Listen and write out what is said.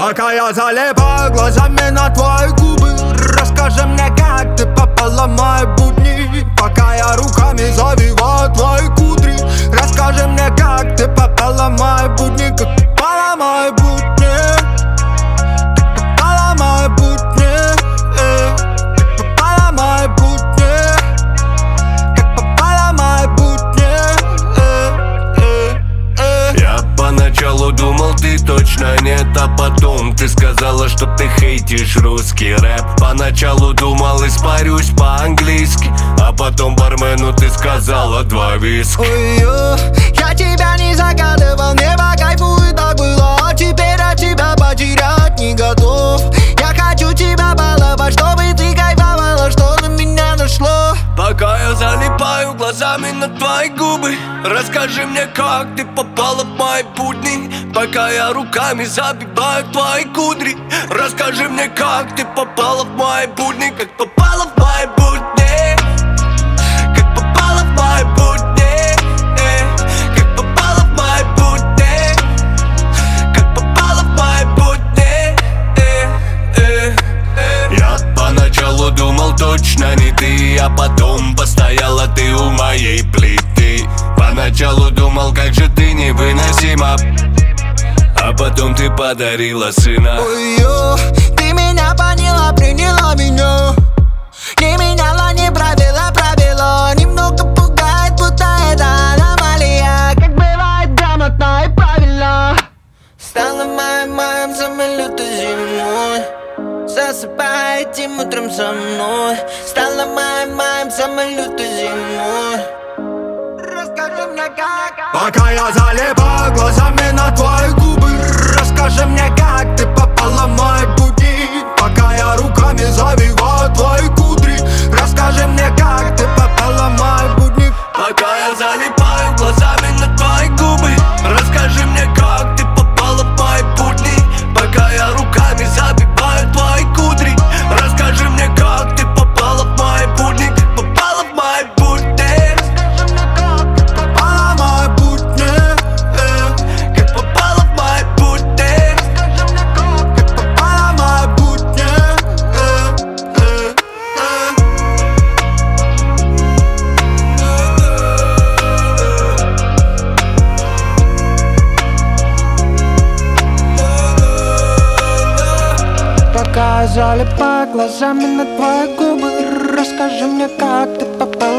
Пока я залипаю глазами на твои губы, расскажи мне, как ты попала в мои будни. Пока я руками завиваю твои кудри, расскажи мне, как ты попала в мои будни. Как попала в мои будни, как попала в мои будни, как попала в мои будни, как попала в мои будни. Я поначалу думал, ты точно нет, а потом ты сказала, что ты хейтишь русский рэп. Поначалу думал, испарюсь по-английски, а потом бармену ты сказала 2 виски. Ой-ё, я тебя не загадывал, мне по кайфу и так было. А теперь от тебя потерять не готов. Я хочу тебя баловать, чтобы ты кайфовала, что на меня нашло. Пока я залипаю глазами на твои губы, расскажи мне, как ты попала в мои будни. Пока я руками забиваю твои кудри, расскажи мне, как ты попала в мои будни. Как попала в мои будни, как попала в мои будни, как попала в мои будни, как попала в мои будни. Я поначалу думал, точно не ты, а потом постояла ты у моей плиты. Поначалу думал, как же ты невыносима, а потом ты подарила сына. Ой-ё, ты меня поняла, приняла меня, не меняла, не правила правила. Немного пугает, будто это аномалия, как бывает грамотно и правильно. Стала моим самой лютой зимой, засыпай этим утром со мной. Стала моим самой лютой зимой. Расскажи мне, как. Пока я залипаю глазами на твои губы, расскажи мне, как ты попала в мои будни. Пока я руками завиваю твои кудри, расскажи мне, как ты попала в мои будни. Пока я залипаю глазами на твои губы, расскажи мне, как ты попала в мои будни. Пока я руками забиваю твои кудри, расскажи мне, как ты попала в мои будни. Как попала в мои будни, Попала в мои будни, как попала в мои будни. как попала в мои будни. Пока я залипаю глазами на твои губы, расскажи мне, как ты попала